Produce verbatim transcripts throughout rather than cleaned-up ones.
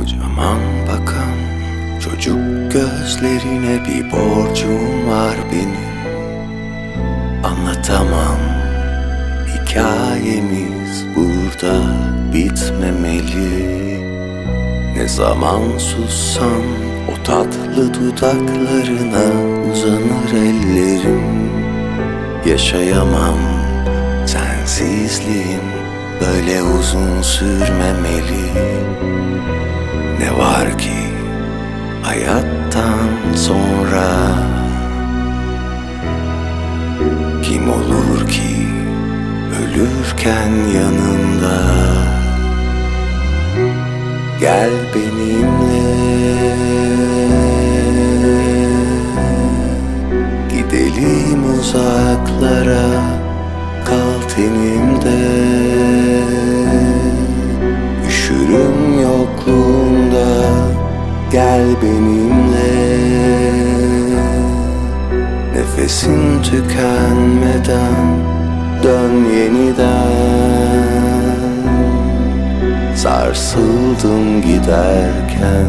Kocaman bakan çocuk gözlerine bir borcum var benim. Anlatamam, hikayemiz burada bitmemeli. Ne zaman sussam o tatlı dudaklarına uzanır ellerim. Yaşayamam, sensizliğim böyle uzun sürmemeli. Ne var ki hayattan sonra? Kim olur ki ölürken yanında? Gel benimle, gidelim uzaklara, kal tenimde. Üşürüm yokluğunda, gel benimle. Nefesin tükenmeden dön yeniden. Sarsıldım giderken.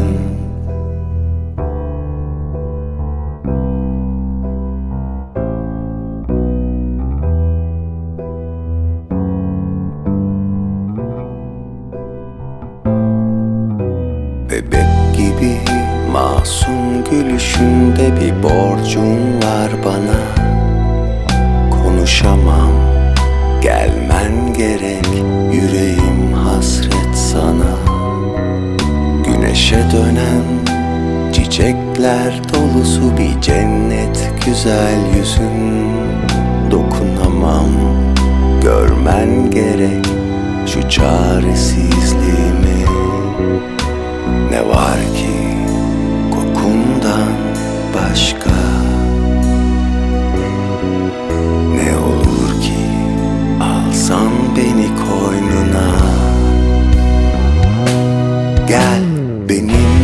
Bebek gibi masum gülüşünde bir borcun var bana. Konuşamam, gelmen gerek, yüreğim hasret sana. Güneşe dönen çiçekler dolusu bir cennet güzel yüzün. Dokunamam, görmen gerek şu çaresizliğimi. Ne var ki kokundan başka? Ne olur ki alsan beni koynuna? Gel benim